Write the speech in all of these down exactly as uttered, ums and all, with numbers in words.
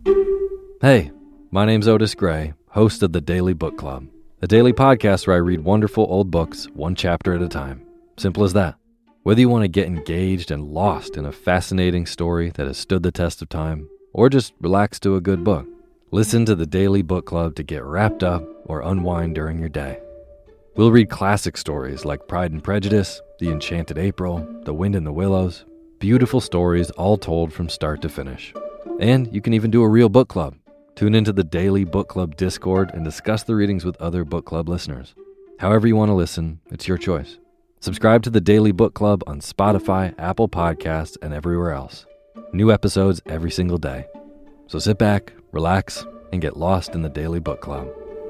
Hey, my name's Otis Gray, host of the Daily Book Club, a daily podcast where I read wonderful old books one chapter at a time. Simple as that. Whether you want to get engaged and lost in a fascinating story that has stood the test of time, or just relax to a good book, listen to the Daily Book Club to get wrapped up or unwind during your day. We'll read classic stories like Pride and Prejudice, The Enchanted April, The Wind in the Willows, beautiful stories all told from start to finish. And you can even do a real book club. Tune into the Daily Book Club Discord and discuss the readings with other book club listeners. However you want to listen, it's your choice. Subscribe to the Daily Book Club on Spotify, Apple Podcasts, and everywhere else. New episodes every single day. So sit back, relax, and get lost in the Daily Book Club.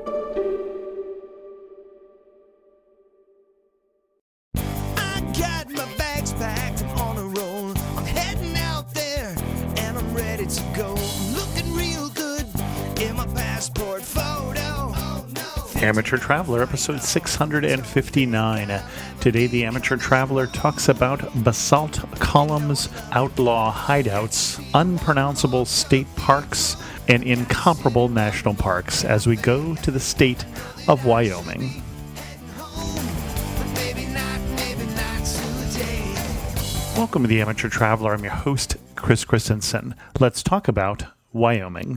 I got my bags packed, I'm on a roll. I'm heading out there, and I'm ready to go. I'm looking real good in my passport photo. Oh, no. Amateur Traveler, episode six hundred fifty-nine. Today, the Amateur Traveler talks about basalt columns, outlaw hideouts, unpronounceable state parks, and incomparable national parks as we go to the state of Wyoming. Welcome to the Amateur Traveler. I'm your host, Chris Christensen. Let's talk about Wyoming.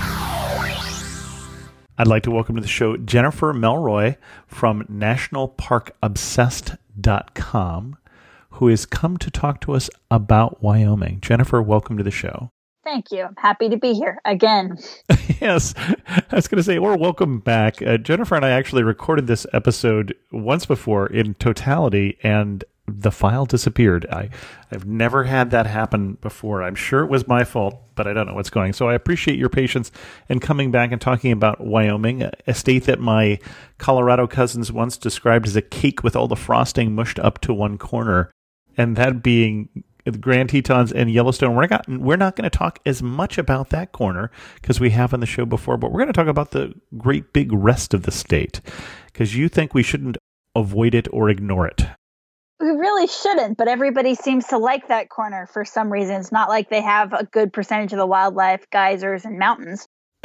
I'd like to welcome to the show Jennifer Melroy from national park obsessed dot com, who has come to talk to us about Wyoming. Jennifer, welcome to the show. Thank you. I'm happy to be here again. Yes, I was going to say, or welcome back. Uh, Jennifer and I actually recorded this episode once before in totality, and the file disappeared. I, I've never had that happen before. I'm sure it was my fault, but I don't know what's going. So I appreciate your patience in coming back and talking about Wyoming, a state that my Colorado cousins once described as a cake with all the frosting mushed up to one corner, and that being the Grand Tetons and Yellowstone. We're not, we're not going to talk as much about that corner because we have on the show before, but we're going to talk about the great big rest of the state because you think we shouldn't avoid it or ignore it. We really shouldn't, but everybody seems to like that corner for some reason. It's not like they have a good percentage of the wildlife, geysers, and mountains.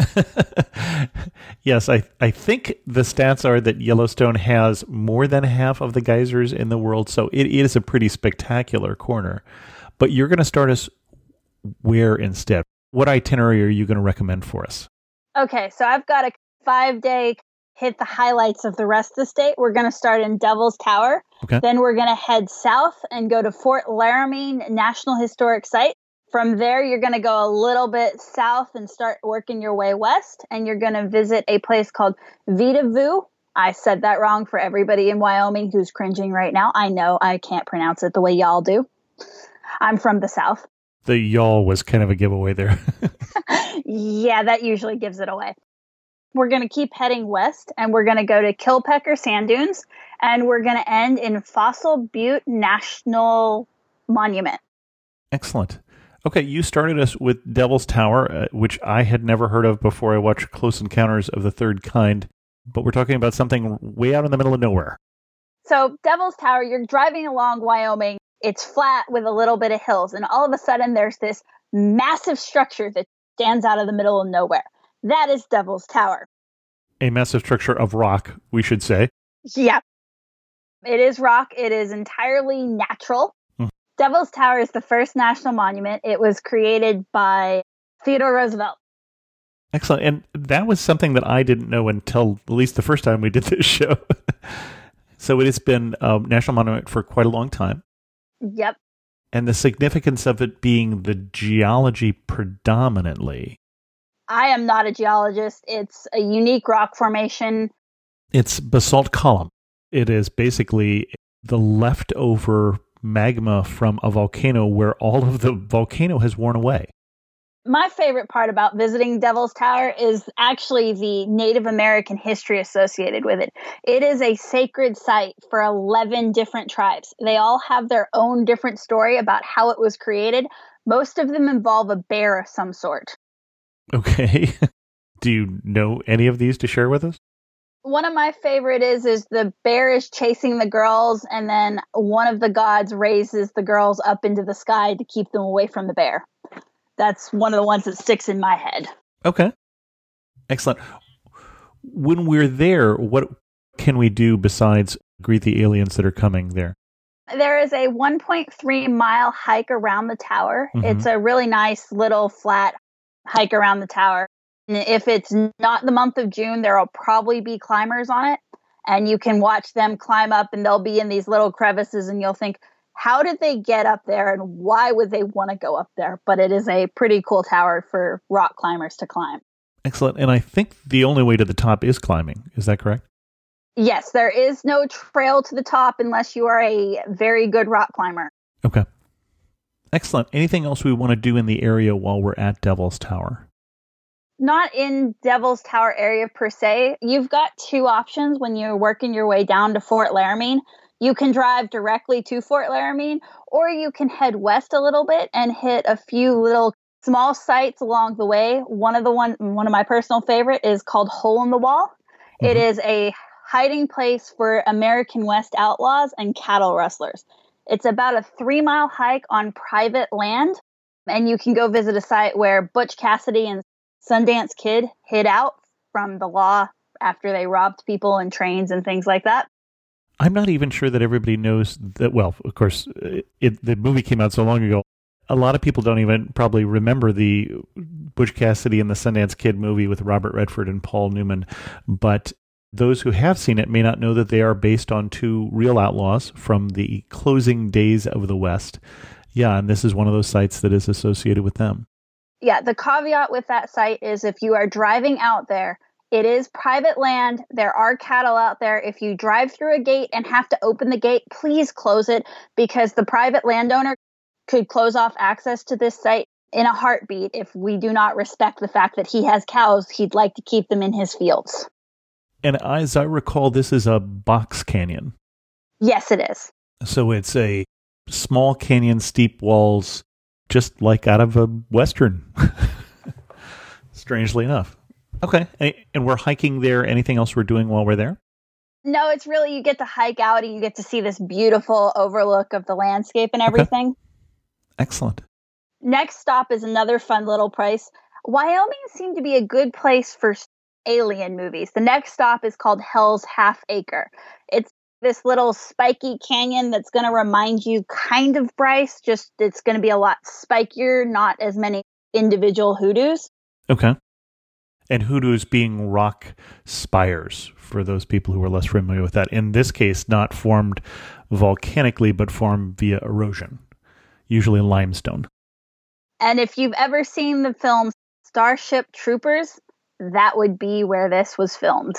Yes, I, I think the stats are that Yellowstone has more than half of the geysers in the world, so it, it is a pretty spectacular corner. But you're going to start us where instead? What itinerary are you going to recommend for us? Okay, so I've got a five-day hit the highlights of the rest of the state. We're going to start in Devil's Tower. Okay. Then we're going to head south and go to Fort Laramie National Historic Site. From there, you're going to go a little bit south and start working your way west. And you're going to visit a place called Vita Vue. I said that wrong for everybody in Wyoming who's cringing right now. I know I can't pronounce it the way y'all do. I'm from the south. The y'all was kind of a giveaway there. Yeah, that usually gives it away. We're going to keep heading west, and we're going to go to Kilpecker Sand Dunes, and we're going to end in Fossil Butte National Monument. Excellent. Okay, you started us with Devil's Tower, uh, which I had never heard of before I watched Close Encounters of the Third Kind, but we're talking about something way out in the middle of nowhere. So Devil's Tower, you're driving along Wyoming. It's flat with a little bit of hills, and all of a sudden there's this massive structure that stands out of the middle of nowhere. That is Devil's Tower. A massive structure of rock, we should say. Yeah. It is rock. It is entirely natural. Mm. Devil's Tower is the first national monument. It was created by Theodore Roosevelt. Excellent. And that was something that I didn't know until at least the first time we did this show. So it has been a national monument for quite a long time. Yep. And the significance of it being the geology predominantly. I am not a geologist. It's a unique rock formation. It's basalt column. It is basically the leftover magma from a volcano where all of the volcano has worn away. My favorite part about visiting Devil's Tower is actually the Native American history associated with it. It is a sacred site for eleven different tribes. They all have their own different story about how it was created. Most of them involve a bear of some sort. Okay. Do you know any of these to share with us? One of my favorite is, is the bear is chasing the girls, and then one of the gods raises the girls up into the sky to keep them away from the bear. that's one of the ones that sticks in my head. Okay. Excellent. When we're there, what can we do besides greet the aliens that are coming there? There is a one point three mile hike around the tower. Mhm. It's a really nice little flat hike around the tower. And if it's not the month of June, there will probably be climbers on it. And you can watch them climb up, and they'll be in these little crevices, and you'll think, how did they get up there, and why would they want to go up there? But it is a pretty cool tower for rock climbers to climb. Excellent. And I think the only way to the top is climbing. Is that correct? Yes, there is no trail to the top unless you are a very good rock climber. Okay. Excellent. Anything else we want to do in the area while we're at Devil's Tower? Not in Devil's Tower area per se. You've got two options when you're working your way down to Fort Laramie. You can drive directly to Fort Laramie, or you can head west a little bit and hit a few little small sites along the way. One of the one, one of my personal favorite is called Hole in the Wall. Mm-hmm. It is a hiding place for American West outlaws and cattle rustlers. It's about a three mile hike on private land, and you can go visit a site where Butch Cassidy and Sundance Kid hid out from the law after they robbed people in trains and things like that. I'm not even sure that everybody knows that. Well, of course, it, the movie came out so long ago. A lot of people don't even probably remember the Butch Cassidy and the Sundance Kid movie with Robert Redford and Paul Newman. But those who have seen it may not know that they are based on two real outlaws from the closing days of the West. Yeah, and this is one of those sites that is associated with them. Yeah, the caveat with that site is if you are driving out there, it is private land. There are cattle out there. If you drive through a gate and have to open the gate, please close it, because the private landowner could close off access to this site in a heartbeat if we do not respect the fact that he has cows. He'd like to keep them in his fields. And as I recall, this is a box canyon. Yes, it is. So it's a small canyon, steep walls, just like out of a Western, strangely enough. Okay. And we're hiking there. Anything else we're doing while we're there? No, it's really, you get to hike out and you get to see this beautiful overlook of the landscape and everything. Okay. Excellent. Next stop is another fun little place. Wyoming seemed to be a good place for alien movies. The next stop is called Hell's Half Acre. It's this little spiky canyon that's going to remind you kind of Bryce, just it's going to be a lot spikier, not as many individual hoodoos. Okay. And hoodoos being rock spires, for those people who are less familiar with that. In this case, not formed volcanically, but formed via erosion, usually limestone. And if you've ever seen the film Starship Troopers, that would be where this was filmed.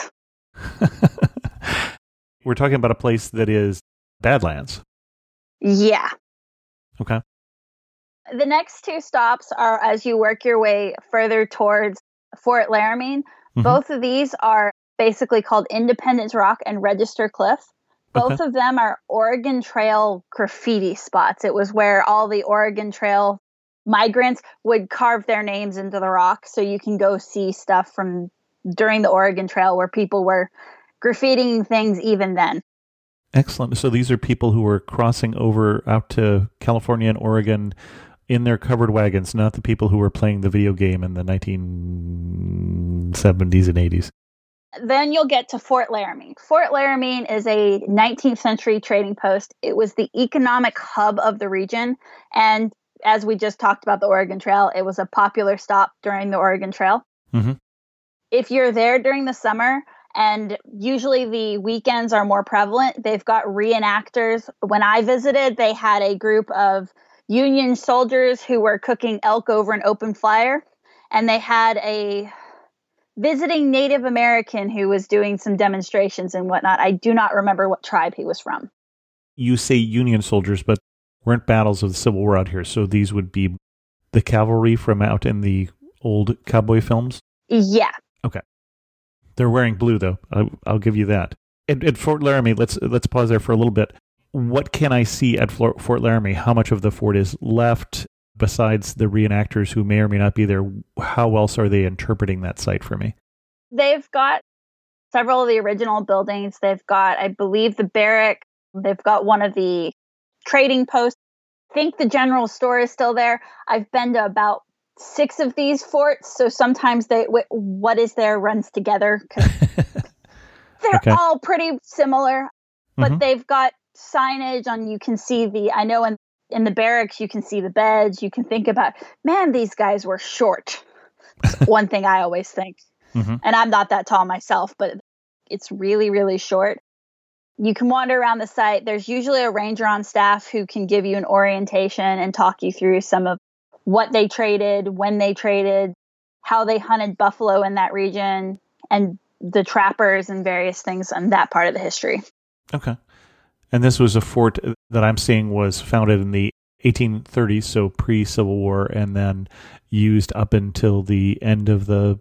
We're talking about a place that is Badlands. Yeah. Okay. The next two stops are as you work your way further towards Fort Laramie. Mm-hmm. Both of these are basically called Independence Rock and Register Cliff. Both okay. of them are Oregon Trail graffiti spots. It was where all the Oregon Trail migrants would carve their names into the rock, so you can go see stuff from during the Oregon Trail where people were graffitiing things even then. Excellent. So these are people who were crossing over out to California and Oregon in their covered wagons, not the people who were playing the video game in the nineteen seventies and eighties. Then you'll get to Fort Laramie. Fort Laramie is a nineteenth century trading post. It was the economic hub of the region. And as we just talked about the Oregon Trail, it was a popular stop during the Oregon Trail. Mm-hmm. If you're there during the summer, and usually the weekends are more prevalent, they've got reenactors. When I visited, they had a group of Union soldiers who were cooking elk over an open fire. And they had a visiting Native American who was doing some demonstrations and whatnot. I do not remember what tribe he was from. You say Union soldiers, but weren't battles of the Civil War out here. So these would be the cavalry from out in the old cowboy films? Yeah. Okay. They're wearing blue, though. I, I'll give you that. At, at Fort Laramie, let's let's pause there for a little bit. What can I see at Fort, Fort Laramie? How much of the fort is left besides the reenactors who may or may not be there? How else are they interpreting that site for me? They've got several of the original buildings. They've got, I believe, the barrack. They've got one of the trading posts. I think the general store is still there. I've been to about six of these forts, so sometimes they wh- what is there runs together. 'Cause they're Okay. all pretty similar, but Mhm. they've got signage on. You can see the. I know in in the barracks you can see the beds. You can think about, man, these guys were short. It's one thing I always think, Mhm. and I'm not that tall myself, but it's really really short. You can wander around the site. There's usually a ranger on staff who can give you an orientation and talk you through some of what they traded, when they traded, how they hunted buffalo in that region, and the trappers and various things on that part of the history. Okay. And this was a fort that I'm seeing was founded in the eighteen thirties, so pre-Civil War, and then used up until the end of the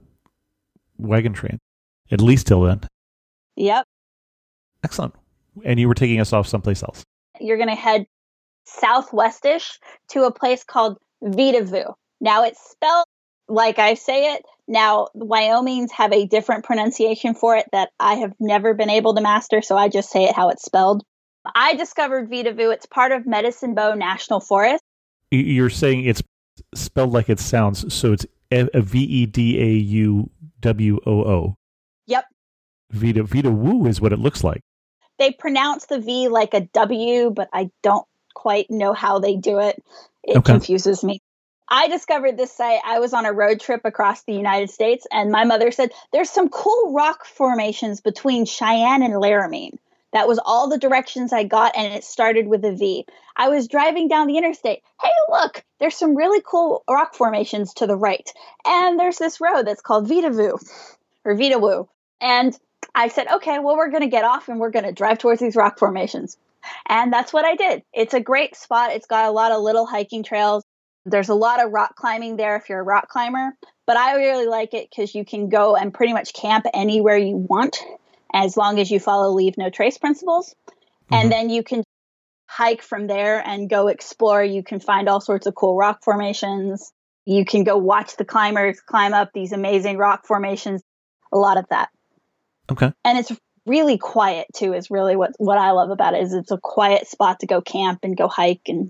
wagon train, at least till then. Yep. Excellent. And you were taking us off someplace else. You're going to head southwestish to a place called Vitavu. Now it's spelled like I say it. Now, Wyomings have a different pronunciation for it that I have never been able to master, so I just say it how it's spelled. I discovered Vitavu. It's part of Medicine Bow National Forest. Y- You're saying it's spelled like it sounds, so it's a V E D A U W O O. Yep. Vita Vita Woo is what it looks like. They pronounce the V like a W, but I don't quite know how they do it. It Okay. confuses me. I discovered this site. I was on a road trip across the United States, and my mother said, there's some cool rock formations between Cheyenne and Laramie. That was all the directions I got, and it started with a V. I was driving down the interstate. Hey, look, there's some really cool rock formations to the right. And there's this road that's called Vitavu, or Vitawu. And I said, okay, well, we're going to get off, and we're going to drive towards these rock formations. And that's what I did. It's a great spot. It's got a lot of little hiking trails. There's a lot of rock climbing there if you're a rock climber. But I really like it because you can go and pretty much camp anywhere you want, as long as you follow leave no trace principles. Mm-hmm. And then you can hike from there and go explore. You can find all sorts of cool rock formations. You can go watch the climbers climb up these amazing rock formations. A lot of that. Okay. And it's really quiet too, is really what, what I love about it, is it's a quiet spot to go camp and go hike and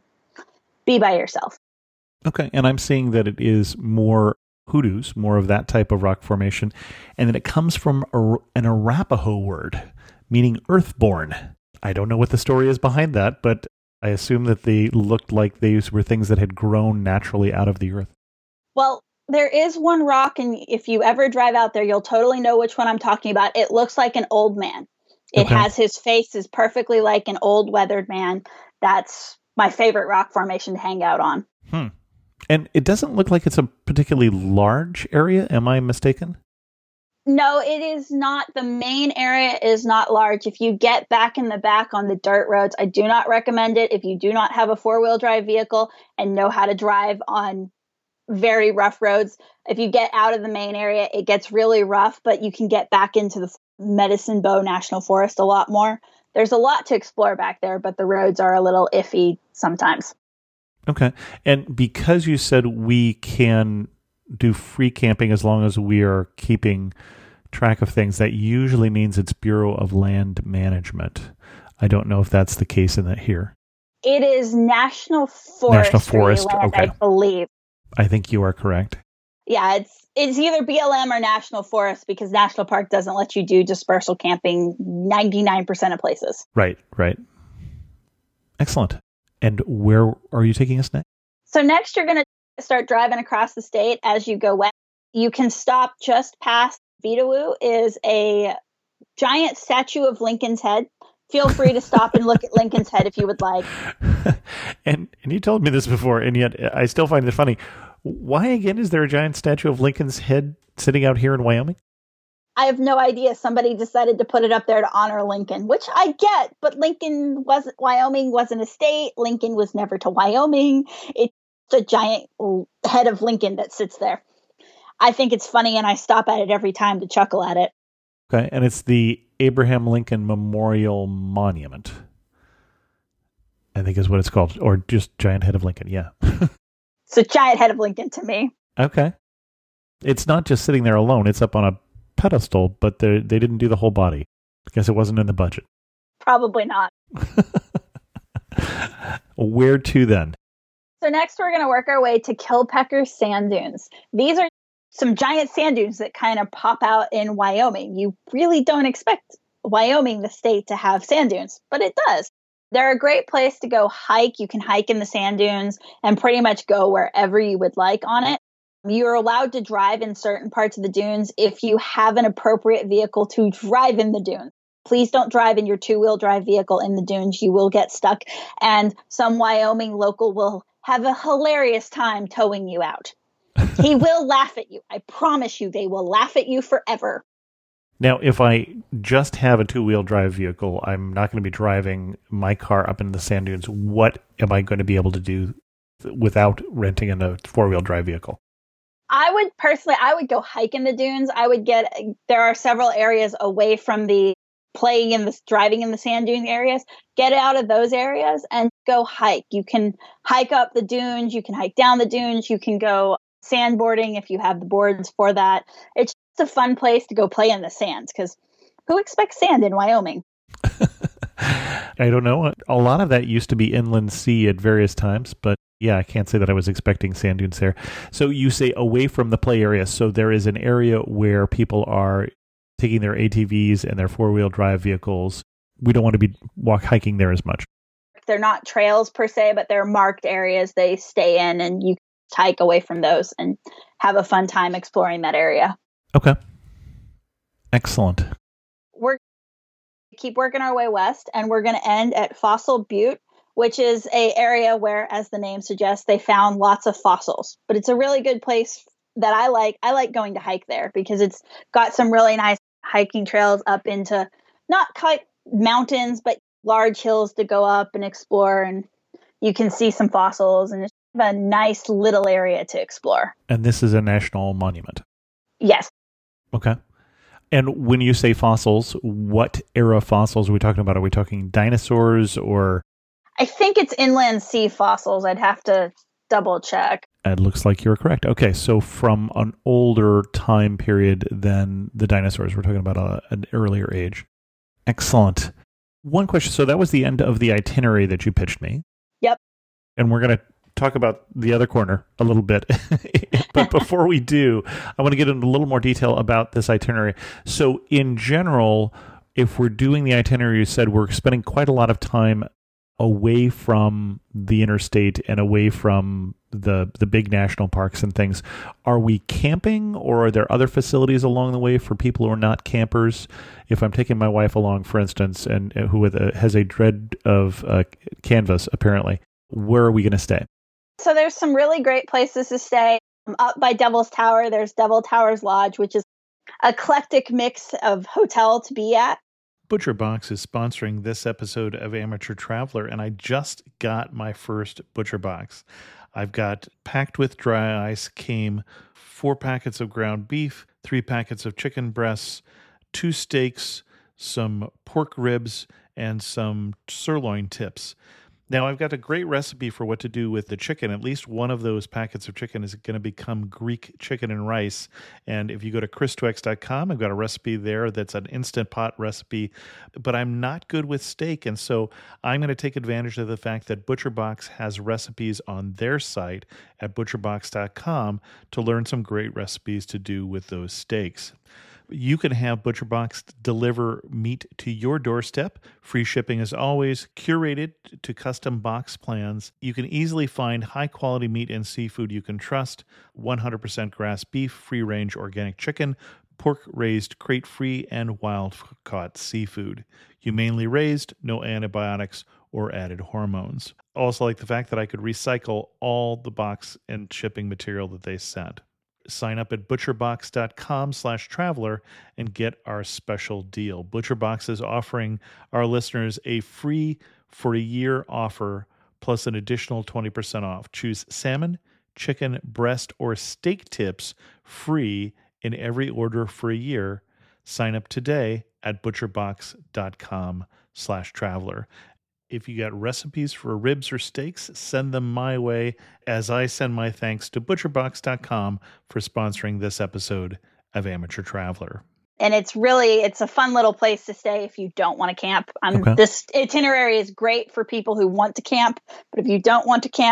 be by yourself. Okay. And I'm seeing that it is more hoodoos, more of that type of rock formation, and that it comes from a, an Arapaho word, meaning earthborn. I don't know what the story is behind that, but I assume that they looked like these were things that had grown naturally out of the earth. Well, there is one rock, and if you ever drive out there, you'll totally know which one I'm talking about. It looks like an old man. It Okay. has his face is perfectly like an old weathered man. That's my favorite rock formation to hang out on. Hmm. And it doesn't look like it's a particularly large area. Am I mistaken? No, it is not. The main area is not large. If you get back in the back on the dirt roads, I do not recommend it. If you do not have a four-wheel drive vehicle and know how to drive on very rough roads, if you get out of the main area, it gets really rough, but you can get back into the Medicine Bow National Forest a lot more. There's a lot to explore back there, but the roads are a little iffy sometimes. Okay. And because you said we can do free camping as long as we are keeping track of things, that usually means it's Bureau of Land Management. I don't know if that's the case in that here. It is National Forest. National Forest, land, okay. I believe. I think you are correct. Yeah, it's it's either B L M or National Forest, because National Park doesn't let you do dispersal camping ninety-nine percent of places. Right, right. Excellent. And where are you taking us next? So next you're going to start driving across the state as you go west. You can stop just past Vitawu is a giant statue of Lincoln's head. Feel free to stop and look at Lincoln's head if you would like. and and you told me this before, and yet I still find it funny. Why again is there a giant statue of Lincoln's head sitting out here in Wyoming? I have no idea. Somebody decided to put it up there to honor Lincoln, which I get, but Lincoln wasn't, Wyoming wasn't a state. Lincoln was never to Wyoming. It's a giant head of Lincoln that sits there. I think it's funny, and I stop at it every time to chuckle at it. Okay, and it's the Abraham Lincoln Memorial Monument, I think is what it's called, or just giant head of Lincoln, yeah. It's a giant head of Lincoln to me. Okay. It's not just sitting there alone. It's up on a pedestal, but they they didn't do the whole body. I guess it wasn't in the budget. Probably not. Where to then? So next we're going to work our way to Kilpecker Sand Dunes. These are some giant sand dunes that kind of pop out in Wyoming. You really don't expect Wyoming, the state, to have sand dunes, but it does. They're a great place to go hike. You can hike in the sand dunes and pretty much go wherever you would like on it. You're allowed to drive in certain parts of the dunes if you have an appropriate vehicle to drive in the dunes. Please don't drive in your two-wheel drive vehicle in the dunes. You will get stuck, and some Wyoming local will have a hilarious time towing you out. He will laugh at you. I promise you, they will laugh at you forever. Now, if I just have a two-wheel drive vehicle, I'm not going to be driving my car up into the sand dunes. What am I going to be able to do without renting a four-wheel drive vehicle? I would personally, I would go hike in the dunes. I would get, there are several areas away from the playing in the driving in the sand dune areas. Get out of those areas and go hike. You can hike up the dunes. You can hike down the dunes. You can go sandboarding if you have the boards for that. It's just a fun place to go play in the sands because who expects sand in Wyoming? I don't know. A lot of that used to be inland sea at various times, but yeah, I can't say that I was expecting sand dunes there. So you say away from the play area. So there is an area where people are taking their A T Vs and their four-wheel drive vehicles. We don't want to be walk hiking there as much. They're not trails per se, but they're marked areas they stay in, and you hike away from those and have a fun time exploring that area. Okay. Excellent. We're keep working our way west, and we're going to end at Fossil Butte, which is a area where, as the name suggests, they found lots of fossils. But it's a really good place that I like. I like going to hike there because it's got some really nice hiking trails up into not quite mountains, but large hills to go up and explore. And you can see some fossils, and it's a nice little area to explore. And this is a national monument? Yes. Okay. And when you say fossils, what era fossils are we talking about? Are we talking dinosaurs or? I think it's inland sea fossils. I'd have to double check. It looks like you're correct. Okay, so from an older time period than the dinosaurs. We're talking about a, an earlier age. Excellent. One question. So that was the end of the itinerary that you pitched me. Yep. And we're going to talk about the other corner a little bit. But before we do, I want to get into a little more detail about this itinerary. So in general, if we're doing the itinerary, you said we're spending quite a lot of time away from the interstate and away from the the big national parks and things. Are we camping, or are there other facilities along the way for people who are not campers? If I'm taking my wife along, for instance, and who has a dread of uh, canvas, apparently, where are we going to stay? So there's some really great places to stay. Um, up by Devil's Tower, there's Devil Towers Lodge, which is an eclectic mix of hotel to be at. ButcherBox is sponsoring this episode of Amateur Traveler, and I just got my first ButcherBox. I've got, packed with dry ice, came four packets of ground beef, three packets of chicken breasts, two steaks, some pork ribs, and some sirloin tips. Now, I've got a great recipe for what to do with the chicken. At least one of those packets of chicken is going to become Greek chicken and rice. And if you go to chris twex dot com, I've got a recipe there that's an Instant Pot recipe. But I'm not good with steak, and so I'm going to take advantage of the fact that ButcherBox has recipes on their site at butcher box dot com to learn some great recipes to do with those steaks. You can have ButcherBox deliver meat to your doorstep. Free shipping as always, curated to custom box plans. You can easily find high-quality meat and seafood you can trust. one hundred percent grass beef, free-range organic chicken, pork-raised crate-free, and wild-caught seafood. Humanely raised, no antibiotics or added hormones. Also like the fact that I could recycle all the box and shipping material that they sent. Sign up at butcher box dot com slash traveler and get our special deal. ButcherBox is offering our listeners a free for a year offer plus an additional twenty percent off. Choose salmon, chicken, breast, or steak tips free in every order for a year. Sign up today at butcher box dot com slash traveler. If you got recipes for ribs or steaks, send them my way as I send my thanks to butcher box dot com for sponsoring this episode of Amateur Traveler. And it's really, it's a fun little place to stay if you don't want to camp. Um, okay. This itinerary is great for people who want to camp, but if you don't want to camp,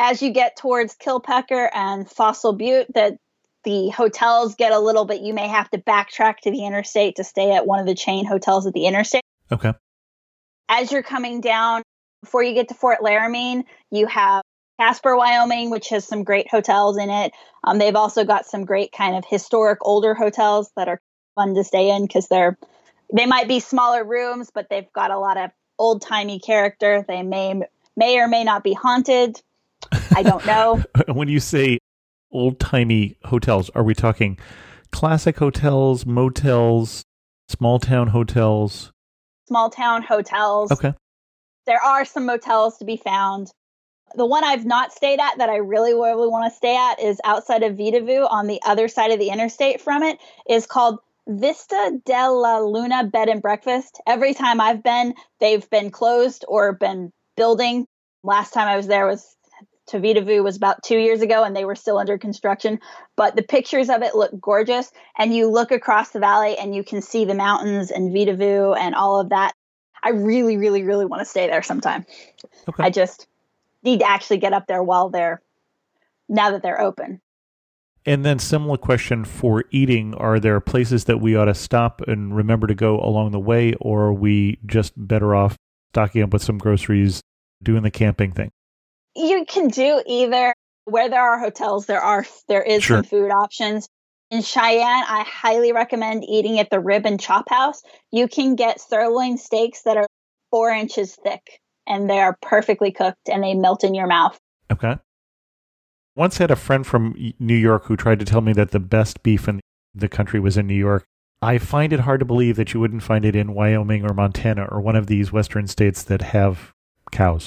As you get towards Kilpecker and Fossil Butte, that the hotels get a little bit, you may have to backtrack to the interstate to stay at one of the chain hotels at the interstate. Okay. As you're coming down, before you get to Fort Laramie, you have Casper, Wyoming, which has some great hotels in it. Um, they've also got some great kind of historic older hotels that are fun to stay in because they're they might be smaller rooms, but they've got a lot of old timey character. They may may or may not be haunted. I don't know. When you say old timey hotels, are we talking classic hotels, motels, small town hotels? Small town hotels. Okay. There are some motels to be found. The one I've not stayed at that I really, really want to stay at is outside of Vidavoo on the other side of the interstate from it is called Vista de la Luna Bed and Breakfast. Every time I've been, they've been closed or been building. Last time I was there was to Vidavoo was about two years ago and they were still under construction. But the pictures of it look gorgeous. And you look across the valley and you can see the mountains and Vidavoo and all of that. I really, really, really want to stay there sometime. Okay. I just need to actually get up there while they're, now that they're open. And then similar question for eating. Are there places that we ought to stop and remember to go along the way, or are we just better off stocking up with some groceries, doing the camping thing? You can do either. Where there are hotels, there are there is Sure. some food options. In Cheyenne, I highly recommend eating at the Rib and Chop House. You can get sirloin steaks that are four inches thick. And they are perfectly cooked and they melt in your mouth. Okay. Once had a friend from New York who tried to tell me that the best beef in the country was in New York. I find it hard to believe that you wouldn't find it in Wyoming or Montana or one of these western states that have cows.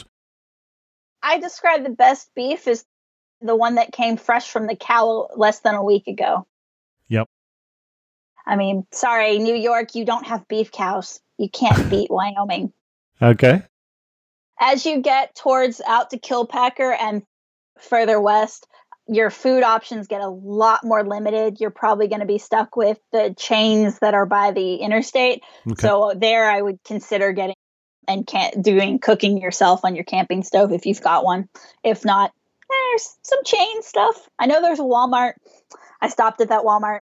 I describe the best beef as the one that came fresh from the cow less than a week ago. Yep. I mean, sorry, New York, you don't have beef cows. You can't beat Wyoming. Okay. As you get towards out to Kilpecker and further west, your food options get a lot more limited. You're probably going to be stuck with the chains that are by the interstate. Okay. So there I would consider getting and can't doing cooking yourself on your camping stove if you've got one. If not, there's some chain stuff. I know there's a Walmart. I stopped at that Walmart.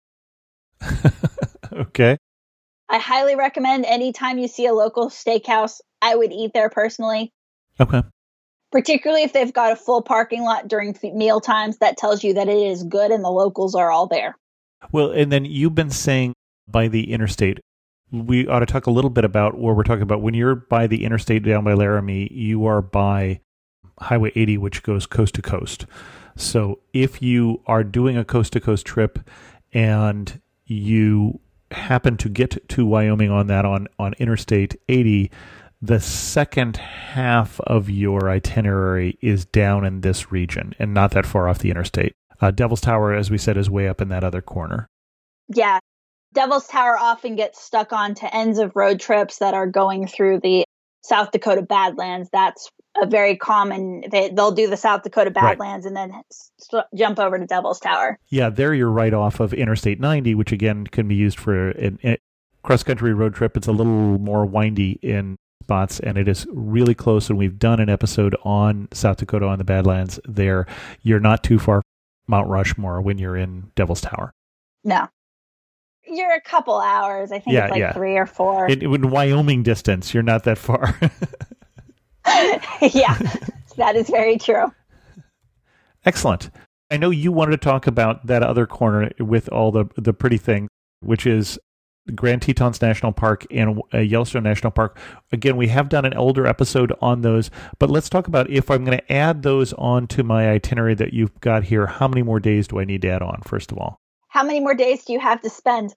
Okay. I highly recommend anytime you see a local steakhouse, I would eat there personally. Okay. Particularly if they've got a full parking lot during f- meal times, that tells you that it is good and the locals are all there. Well, and then you've been saying by the interstate, we ought to talk a little bit about where we're talking about. When you're by the interstate down by Laramie, you are by Highway eighty, which goes coast to coast. So if you are doing a coast to coast trip and you happen to get to Wyoming on that on, on Interstate eighty, the second half of your itinerary is down in this region and not that far off the interstate. Uh, Devil's Tower, as we said, is way up in that other corner. Yeah. Devil's Tower often gets stuck onto ends of road trips that are going through the South Dakota Badlands. That's a very common, they, they'll do the South Dakota Badlands right. and then st- jump over to Devil's Tower. Yeah, there you're right off of Interstate ninety, which again can be used for a cross-country road trip. It's a little more windy in spots, and it is really close, and we've done an episode on South Dakota on the Badlands there. You're not too far from Mount Rushmore when you're in Devil's Tower. No. You're a couple hours. I think yeah, it's like yeah. three or four. In, in Wyoming distance, you're not that far. Yeah, that is very true. Excellent. I know you wanted to talk about that other corner with all the, the pretty things, which is Grand Tetons National Park and uh, Yellowstone National Park. Again, we have done an older episode on those, but let's talk about if I'm going to add those on to my itinerary that you've got here, how many more days do I need to add on, first of all? How many more days do you have to spend?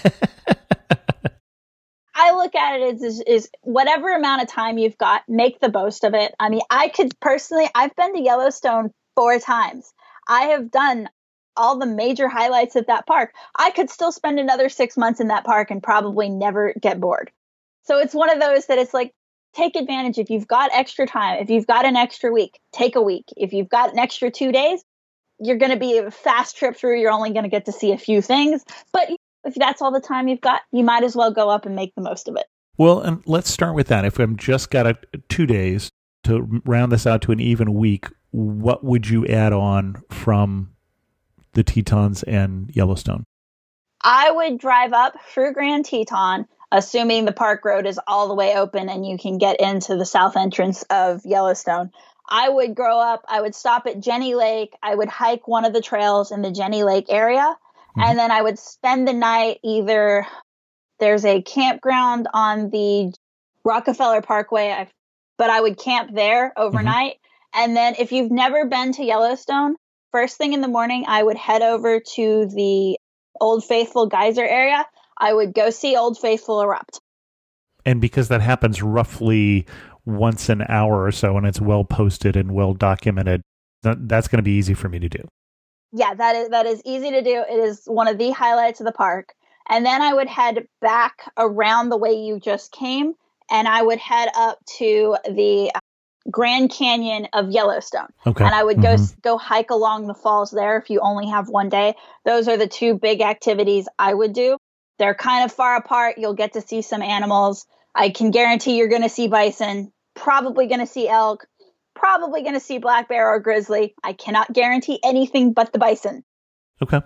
I look at it as is, is whatever amount of time you've got, make the most of it. I mean, I could personally, I've been to Yellowstone four times. I have done all the major highlights of that park. I could still spend another six months in that park and probably never get bored. So it's one of those that it's like, take advantage. If you've got extra time, if you've got an extra week, take a week. If you've got an extra two days, you're going to be a fast trip through. You're only going to get to see a few things. But if that's all the time you've got, you might as well go up and make the most of it. Well, and let's start with that. If I'm just got a, two days to round this out to an even week, what would you add on from the Tetons and Yellowstone? I would drive up through Grand Teton, assuming the park road is all the way open and you can get into the south entrance of Yellowstone. I would grow up, I would stop at Jenny Lake, I would hike one of the trails in the Jenny Lake area, mm-hmm. and then I would spend the night either, there's a campground on the Rockefeller Parkway, I've, but I would camp there overnight. Mm-hmm. And then if you've never been to Yellowstone, first thing in the morning, I would head over to the Old Faithful geyser area. I would go see Old Faithful erupt. And because that happens roughly once an hour or so, and it's well posted and well documented, that, that's going to be easy for me to do. Yeah, that is that is easy to do. It is one of the highlights of the park. And then I would head back around the way you just came, and I would head up to the Grand Canyon of Yellowstone. Okay. And I would go mm-hmm. go hike along the falls there if you only have one day. Those are the two big activities I would do. They're kind of far apart. You'll get to see some animals. I can guarantee you're going to see bison, probably going to see elk, probably going to see black bear or grizzly. I cannot guarantee anything but the bison. Okay.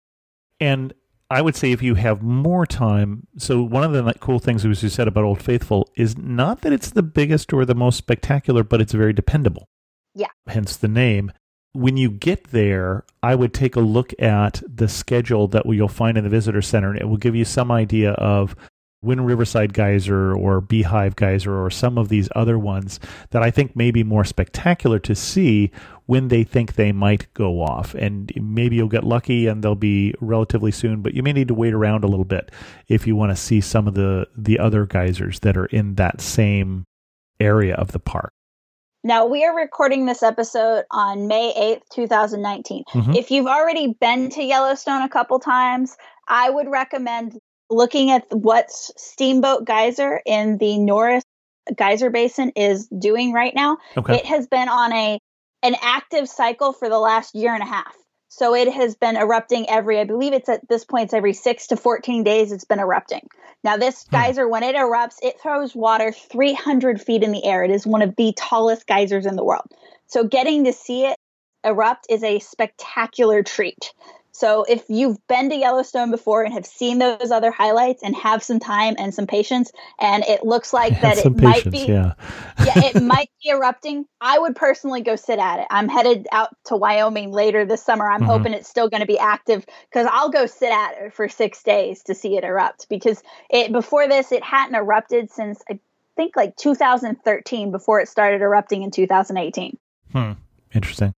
And I would say if you have more time, so one of the cool things as you said about Old Faithful is not that it's the biggest or the most spectacular, but it's very dependable. Yeah. Hence the name. When you get there, I would take a look at the schedule that you'll find in the visitor center, and it will give you some idea of Wind Riverside Geyser or Beehive Geyser or some of these other ones that I think may be more spectacular to see when they think they might go off. And maybe you'll get lucky and they'll be relatively soon, but you may need to wait around a little bit if you want to see some of the, the other geysers that are in that same area of the park. Now, we are recording this episode on May eighth, twenty nineteen. Mm-hmm. If you've already been to Yellowstone a couple times, I would recommend looking at what Steamboat Geyser in the Norris Geyser Basin is doing right now. Okay. It has been on a an active cycle for the last year and a half. So it has been erupting every, I believe it's at this point, it's every six to fourteen days it's been erupting. Now this geyser, hmm. when it erupts, it throws water three hundred feet in the air. It is one of the tallest geysers in the world. So getting to see it erupt is a spectacular treat. So if you've been to Yellowstone before and have seen those other highlights and have some time and some patience, and it looks like that it might patience, be, yeah. yeah, it might be erupting, I would personally go sit at it. I'm headed out to Wyoming later this summer. I'm mm-hmm. hoping it's still going to be active because I'll go sit at it for six days to see it erupt because it before this, it hadn't erupted since I think like two thousand thirteen before it started erupting in two thousand eighteen. Hmm. Interesting.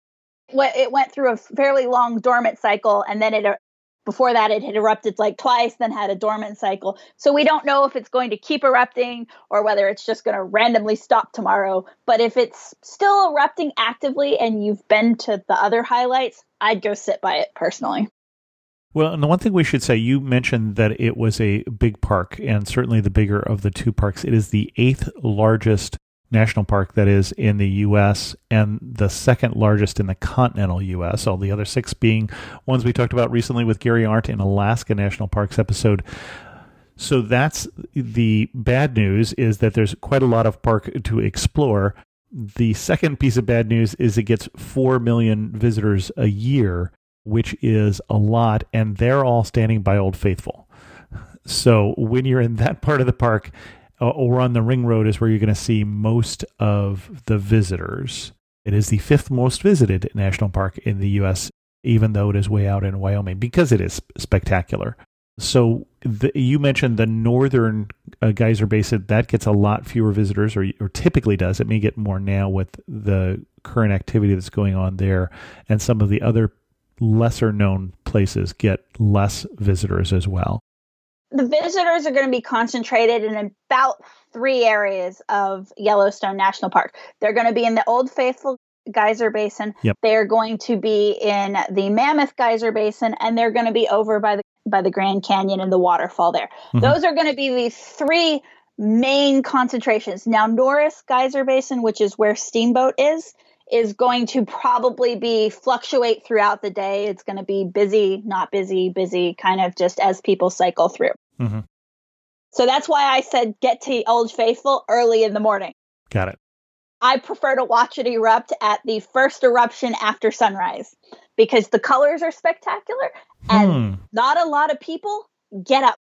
It went through a fairly long dormant cycle, and then it before that it had erupted like twice, then had a dormant cycle. So we don't know if it's going to keep erupting or whether it's just going to randomly stop tomorrow. But if it's still erupting actively and you've been to the other highlights, I'd go sit by it personally. Well, and the one thing we should say, you mentioned that it was a big park, and certainly the bigger of the two parks. It is the eighth largest national park that is in the U S and the second largest in the continental U S, all the other six being ones we talked about recently with Gary Arndt in Alaska National Parks episode. So that's the bad news, is that there's quite a lot of park to explore. The second piece of bad news is it gets four million visitors a year, which is a lot, and they're all standing by Old Faithful. So when you're in that part of the park, or on the Ring Road is where you're going to see most of the visitors. It is the fifth most visited national park in the U S, even though it is way out in Wyoming, because it is spectacular. So the, you mentioned the northern uh, geyser basin, that gets a lot fewer visitors, or, or typically does. It may get more now with the current activity that's going on there, and some of the other lesser known places get less visitors as well. The visitors are going to be concentrated in about three areas of Yellowstone National Park. They're going to be in the Old Faithful Geyser Basin. Yep. They are going to be in the Mammoth Geyser Basin, and they're going to be over by the by the Grand Canyon and the waterfall there. Mm-hmm. Those are going to be the three main concentrations. Now, Norris Geyser Basin, which is where Steamboat is, is going to probably be fluctuate throughout the day. It's going to be busy, not busy, busy, kind of just as people cycle through. Mm-hmm. So that's why I said get to Old Faithful early in the morning. Got it. I prefer to watch it erupt at the first eruption after sunrise because the colors are spectacular and Hmm. not a lot of people get up.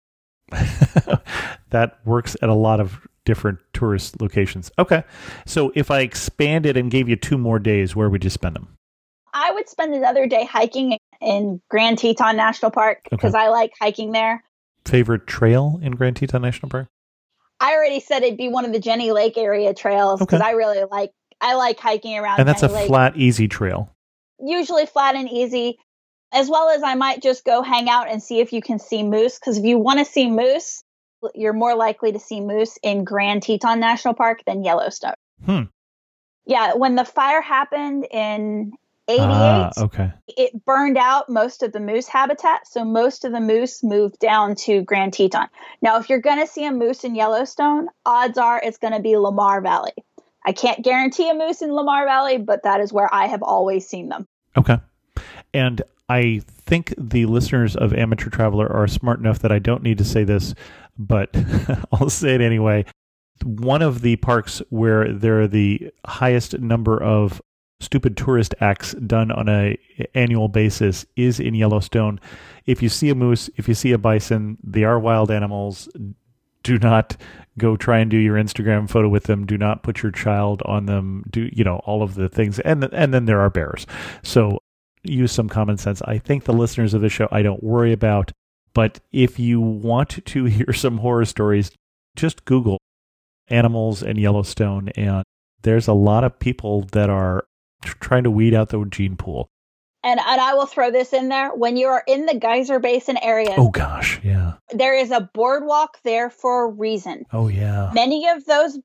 That works at a lot of different tourist locations. Okay. So if I expanded and gave you two more days, where would you spend them? I would spend another day hiking in Grand Teton National Park because Okay. I like hiking there. Favorite trail in Grand Teton National Park? I already said it'd be one of the Jenny Lake area trails because Okay. I really like I like hiking around And that's Jenny a Lake. flat, easy trail. Usually flat and easy, as well as I might just go hang out and see if you can see moose. Because if you want to see moose, you're more likely to see moose in Grand Teton National Park than Yellowstone. Hmm. Yeah, when the fire happened in eighty-eight, Ah, okay. it burned out most of the moose habitat. So most of the moose moved down to Grand Teton. Now, if you're going to see a moose in Yellowstone, odds are it's going to be Lamar Valley. I can't guarantee a moose in Lamar Valley, but that is where I have always seen them. Okay. And I think the listeners of Amateur Traveler are smart enough that I don't need to say this, but I'll say it anyway. One of the parks where there are the highest number of stupid tourist acts done on a annual basis is in Yellowstone. If you see a moose, if you see a bison, they are wild animals. Do not go try and do your Instagram photo with them. Do not put your child on them. Do, you know, all of the things. And, and then there are bears. So use some common sense. I think the listeners of this show, I don't worry about. But if you want to hear some horror stories, just Google animals and Yellowstone. And there's a lot of people that are trying to weed out the gene pool. And, and I will throw this in there. When you are in the Geyser Basin area, Oh, gosh. Yeah. there is a boardwalk there for a reason. Oh, yeah. Many of those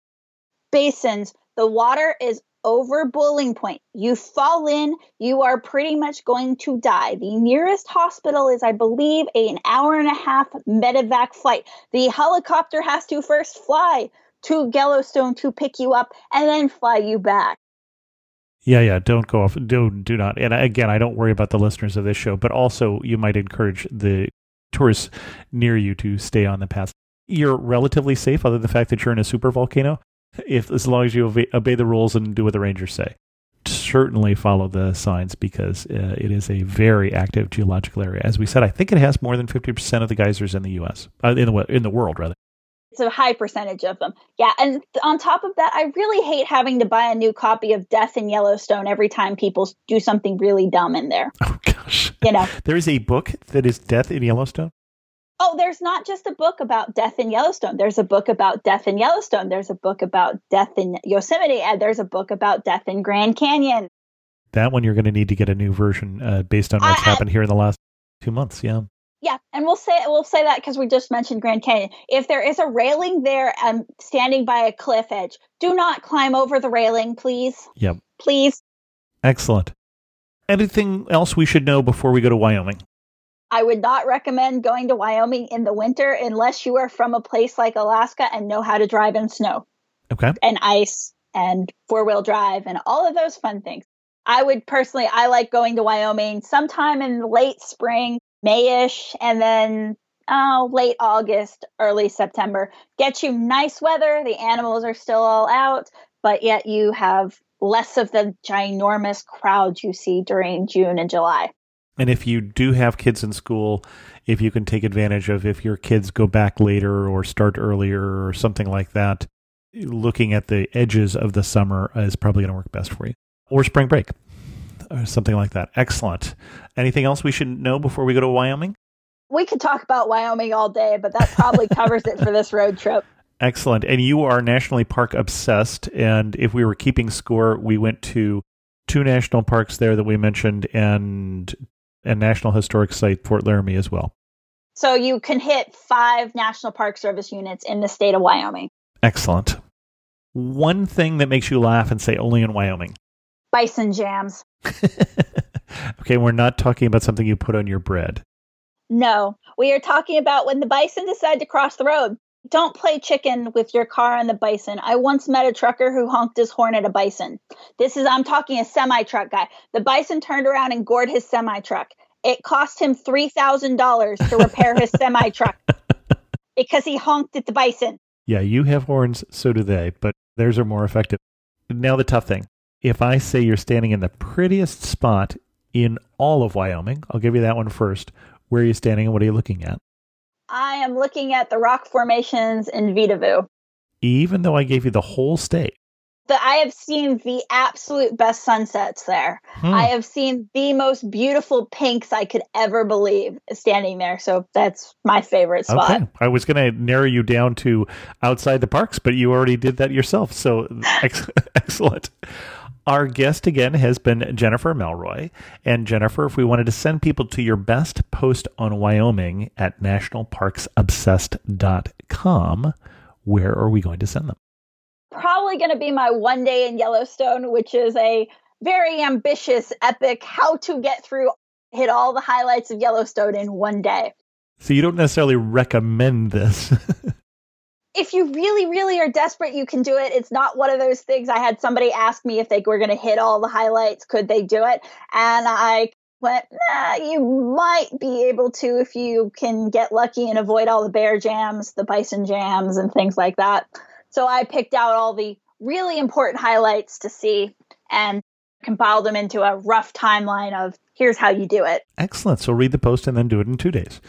basins, the water is over boiling point. You fall in, you are pretty much going to die. The nearest hospital is, I believe, an hour and a half medevac flight. The helicopter has to first fly to Yellowstone to pick you up and then fly you back. Yeah, yeah. Don't go off. Do, do not. And again, I don't worry about the listeners of this show, but also you might encourage the tourists near you to stay on the path. You're relatively safe other than the fact that you're in a super volcano, if as long as you obey, obey the rules and do what the rangers say. Certainly follow the signs because uh, it is a very active geological area. As we said, I think it has more than fifty percent of the geysers in the U S, uh, in the in the world, rather. It's a high percentage of them. Yeah. And on top of that, I really hate having to buy a new copy of Death in Yellowstone every time people do something really dumb in there. Oh, gosh. You know, There is a book that is Death in Yellowstone? oh, there's not just a book about death in Yellowstone. There's a book about death in Yellowstone. There's a book about death in Yosemite. And there's a book about death in Grand Canyon. That one you're going to need to get a new version uh, based on what's I- I- happened here in the last two months. Yeah. Yeah, and we'll say we'll say that because we just mentioned Grand Canyon. If there is a railing there and standing by a cliff edge, do not climb over the railing, please. Yep. Please. Excellent. Anything else we should know before we go to Wyoming? I would not recommend going to Wyoming in the winter unless you are from a place like Alaska and know how to drive in snow Okay. and ice and four-wheel drive and all of those fun things. I would personally, I like going to Wyoming sometime in late spring, May-ish, and then oh, late August, early September. Get you nice weather. The animals are still all out, but yet you have less of the ginormous crowds you see during June and July. And if you do have kids in school, if you can take advantage of if your kids go back later or start earlier or something like that, looking at the edges of the summer is probably going to work best for you. Or spring break. Or something like that. Excellent. Anything else we should know before we go to Wyoming? We could talk about Wyoming all day, but that probably covers it for this road trip. Excellent. And you are nationally park obsessed. And if we were keeping score, we went to two national parks there that we mentioned and a National Historic Site, Fort Laramie, as well. So you can hit five National Park Service units in the state of Wyoming. Excellent. One thing that makes you laugh and say only in Wyoming. Bison jams. Okay, we're not talking about something you put on your bread. No, we are talking about when the bison decide to cross the road. Don't play chicken with your car and the bison. I once met a trucker who honked his horn at a bison. This is, I'm talking a semi-truck guy. The bison turned around and gored his semi-truck. It cost him three thousand dollars to repair his semi-truck because he honked at the bison. Yeah, you have horns, so do they, but theirs are more effective. now the tough thing. If I say you're standing in the prettiest spot in all of Wyoming, I'll give you that one first. Where are you standing and what are you looking at? I am looking at the rock formations in Vedauwoo. Even though I gave you the whole state. The, I have seen the absolute best sunsets there. Hmm. I have seen the most beautiful pinks I could ever believe standing there. So that's my favorite spot. Okay. I was going to narrow you down to outside the parks, but you already did that yourself. So ex- excellent. Our guest again has been Jennifer Melroy. And Jennifer, if we wanted to send people to your best post on Wyoming at national parks obsessed dot com, where are we going to send them? Probably going to be my one day in Yellowstone, which is a very ambitious, epic, how to get through, hit all the highlights of Yellowstone in one day. So you don't necessarily recommend this. If you really, really are desperate, you can do it. It's not one of those things. I had somebody ask me if they were going to hit all the highlights, could they do it? And I went, nah, you might be able to if you can get lucky and avoid all the bear jams, the bison jams, and things like that. So I picked out all the really important highlights to see and compiled them into a rough timeline of here's how you do it. Excellent. So read the post and then do it in two days.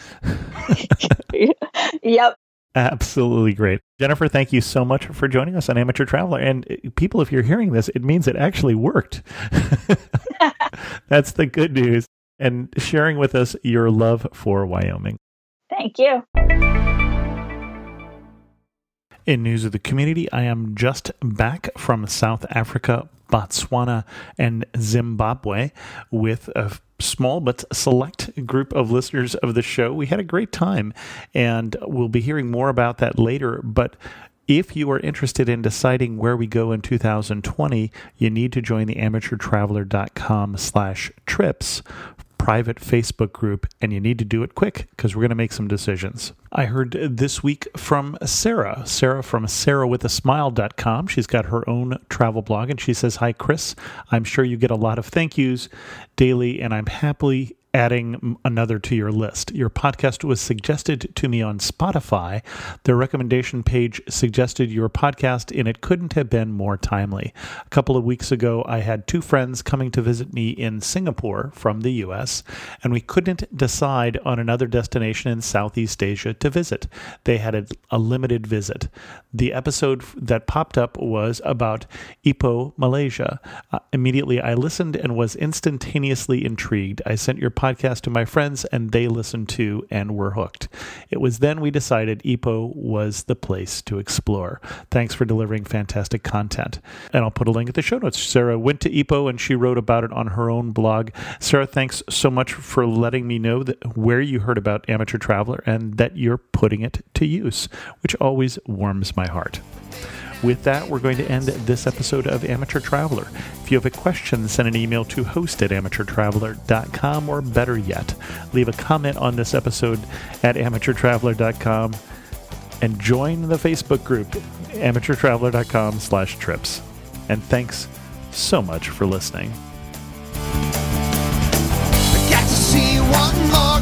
Yep. Absolutely great. Jennifer, thank you so much for joining us on Amateur Traveler. And people, if you're hearing this, it means it actually worked. That's the good news. And sharing with us your love for Wyoming. Thank you. In news of the community, I am just back from South Africa, Botswana, and Zimbabwe with a small but select group of listeners of the show. We had a great time, and we'll be hearing more about that later. But if you are interested in deciding where we go in two thousand twenty, you need to join the amateur traveler dot com slash trips private Facebook group, and you need to do it quick because we're going to make some decisions. I heard this week from Sarah, Sarah from sarah with a smile dot com. She's got her own travel blog, and she says, "Hi, Chris. I'm sure you get a lot of thank yous daily, and I'm happily adding another to your list. Your podcast was suggested to me on Spotify. The recommendation page suggested your podcast, and it couldn't have been more timely. A couple of weeks ago, I had two friends coming to visit me in Singapore from the U S, and we couldn't decide on another destination in Southeast Asia to visit. They had a, a limited visit. The episode that popped up was about Ipoh, Malaysia. Uh, immediately, I listened and was instantaneously intrigued. I sent your podcast to my friends, and they listened to and were hooked. It was then we decided Ipoh was the place to explore. Thanks for delivering fantastic content." And I'll put a link at the show notes. Sarah went to Ipoh, and she wrote about it on her own blog. Sarah, thanks so much for letting me know that where you heard about Amateur Traveler and that you're putting it to use, which always warms my heart. With that, we're going to end this episode of Amateur Traveler. If you have a question, send an email to host at amateur traveler dot com, or better yet, leave a comment on this episode at amateur traveler dot com and join the Facebook group, amateur traveler dot com slash trips. And thanks so much for listening. I got to see one more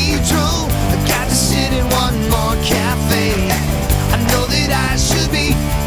cathedral. I got to sit in one more cafe. I know that I should be